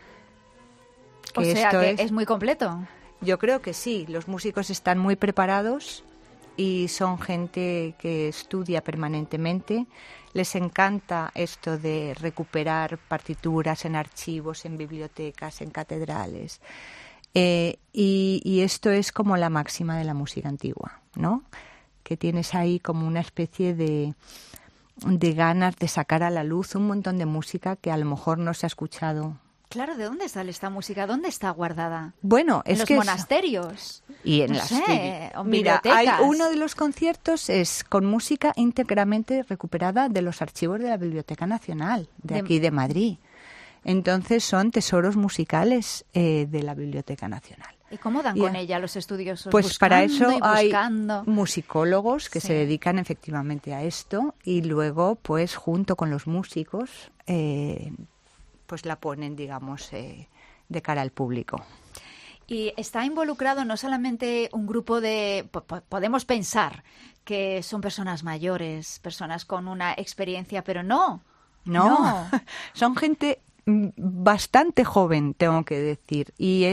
O sea, que es muy completo. Yo creo que sí, los músicos están muy preparados y son gente que estudia permanentemente. Les encanta esto de recuperar partituras en archivos, en bibliotecas, en catedrales. Y esto es como la máxima de la música antigua, ¿no? Que tienes ahí como una especie de ganas de sacar a la luz un montón de música que a lo mejor no se ha escuchado. Claro, ¿de dónde sale esta música? ¿Dónde está guardada? Bueno, en es los que monasterios. Y en no las sé, o en Mira, bibliotecas. uno de los conciertos es con música íntegramente recuperada de los archivos de la Biblioteca Nacional de aquí de Madrid. Entonces son tesoros musicales de la Biblioteca Nacional. ¿Y cómo dan con ella los estudiosos? Pues para eso hay buscando. musicólogos que se dedican efectivamente a esto y luego, pues junto con los músicos, pues la ponen, digamos, de cara al público. Y está involucrado no solamente un grupo de... Podemos pensar que son personas mayores, personas con una experiencia, pero no. No. Son gente bastante joven, tengo que decir. Y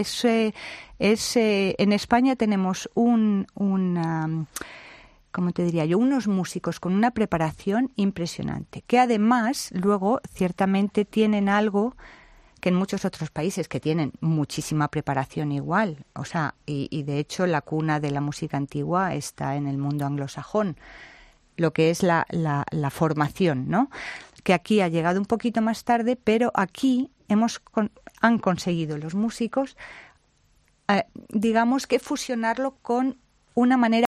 en España tenemos ¿cómo te diría yo? Unos músicos con una preparación impresionante, que además luego ciertamente tienen algo que en muchos otros países que tienen muchísima preparación igual, o sea, y de hecho la cuna de la música antigua está en el mundo anglosajón, lo que es la formación, ¿no? Que aquí ha llegado un poquito más tarde, pero aquí han conseguido los músicos, digamos que fusionarlo con una manera